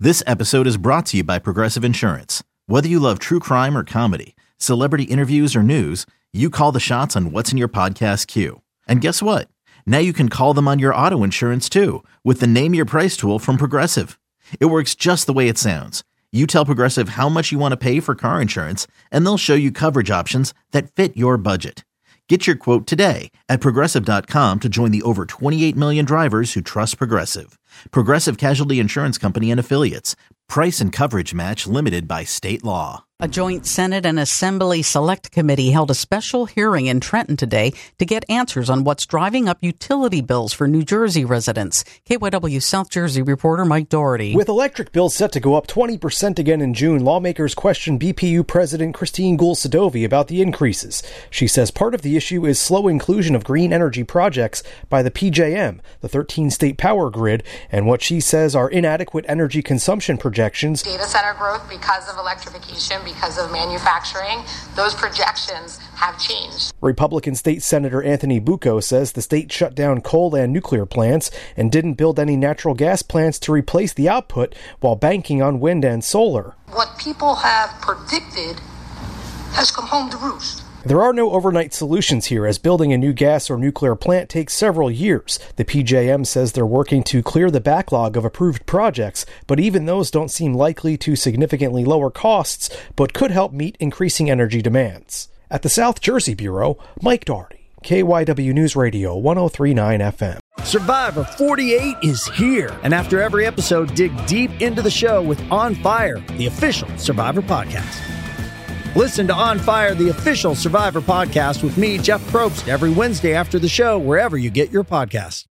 This episode is brought to you by Progressive Insurance. Whether you love true crime or comedy, celebrity interviews or news, you call the shots on what's in your podcast queue. And guess what? Now you can call them on your auto insurance too with the Name Your Price tool from Progressive. It works just the way it sounds. You tell Progressive how much you want to pay for car insurance, and they'll show you coverage options that fit your budget. Get your quote today at Progressive.com to join the over 28 million drivers who trust Progressive. Progressive Casualty Insurance Company and Affiliates. Price and coverage match limited by state law. A joint Senate and Assembly Select Committee held a special hearing in Trenton today to get answers on what's driving up utility bills for New Jersey residents. KYW South Jersey reporter Mike Doherty. With electric bills set to go up 20% again in June, lawmakers questioned BPU President Christine Gould-Sadovi about the increases. She says part of the issue is slow inclusion of green energy projects by the PJM, the 13-state power grid, and what she says are inadequate energy consumption projections. Data center growth because of electrification, because of manufacturing, those projections have changed. Republican State Senator Anthony Bucco says the state shut down coal and nuclear plants and didn't build any natural gas plants to replace the output while banking on wind and solar. What people have predicted has come home to roost. There are no overnight solutions here, as building a new gas or nuclear plant takes several years. The PJM says they're working to clear the backlog of approved projects, but even those don't seem likely to significantly lower costs, but could help meet increasing energy demands. At the South Jersey Bureau, Mike Doherty, KYW News Radio 103.9 FM. Survivor 48 is here, and after every episode, dig deep into the show with On Fire, the official Survivor podcast. Listen to On Fire, the official Survivor podcast with me, Jeff Probst, every Wednesday after the show, wherever you get your podcasts.